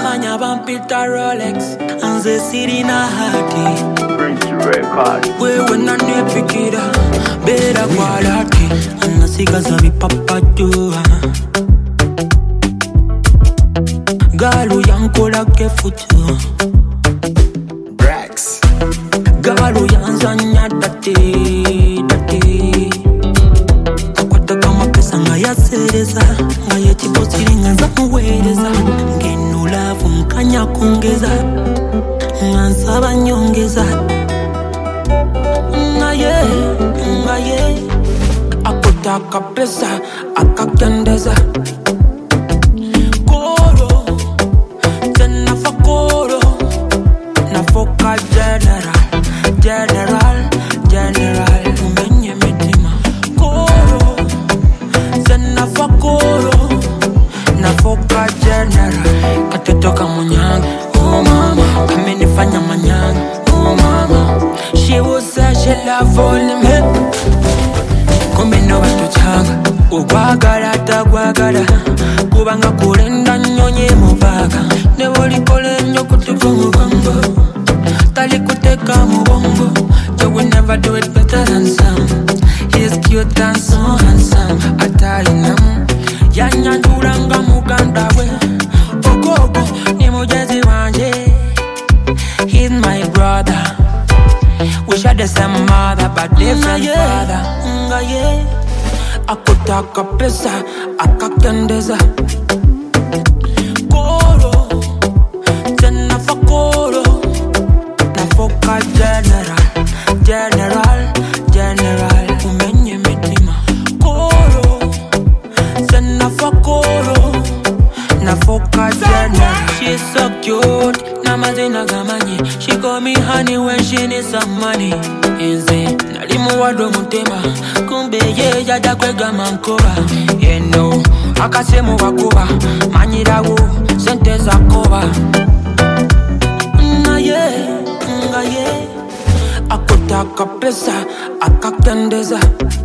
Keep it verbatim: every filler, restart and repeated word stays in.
bamanya bampita Rolex Anze sirina hati wewe nanepikira bera kwa laki Anasigaza vipapajua Galu yankola kefutu Brax Galu yanzanya dati dati Akwata kama pesa nga yasereza Nga yechibosiri nga zamuwereza Ngenu lavu mkanya kongeza Nga nsaba nyongeza Nga ye, nga ye Akutaka pesa, akakendeza Koro, tena fa koro Nafoka general, general, general Umenye mitima Koro, tena fa koro Nafoka general Katotoka munyanga, oh mama Kamenifanya manyanga, oh mama She will say she love only me Kumeno batuchanga Ugwagala tagwagala Kubanga kulenda nyonye mubaka Neboli kole nyo kutuko mugongo Tali kuteka mubongo You will never do it better than some He's cute and so handsome Atalinam Yanyanduranga muganda we Ogogo ni mujezi wanje He's my brother We share the same mother but different father Nga ye Akutaka pesa akakendeza Koro Tena fa koro Nafoka general General General Umenye mitima Koro Tena fa koro Nafoka general She's so cute Namazina gamanye She call me honey when she needs some money Inze Nalimu wado mutema Kumbe ye yada kwega mankoba You know Akasemu wakuba Manyirawu Sente za koba Nga ye Nga ye Akutaka pesa Akakendeza